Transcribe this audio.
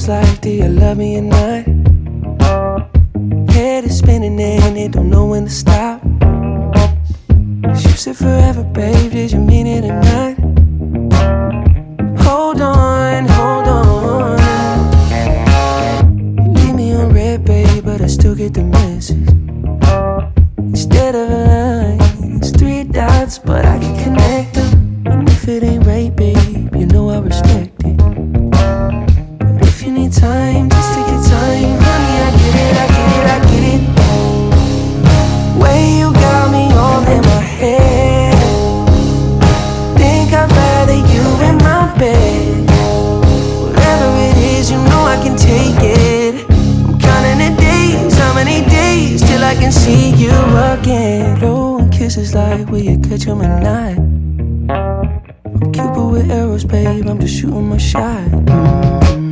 feels like, do you love me or not? Head is spinning and it don't know when to stop. 'Cause you said forever, babe, did you mean it or not? Hold on, hold on. You leave me on red, babe, but I still get the message. Instead of a line, it's 3 dots, but I can connect them. And if it ain't right, babe, you know I respect it. But if you need time, just take your time. Honey, I get it, I get it, I get it. Way you got me all in my head. Think I'd rather you in my bed. Whatever it is, you know I can take it. I'm counting the days, how many days till I can see you again. Blowing kisses like, will you catch 'em or not? I'm Cupid with arrows, babe, I'm just shooting my shot.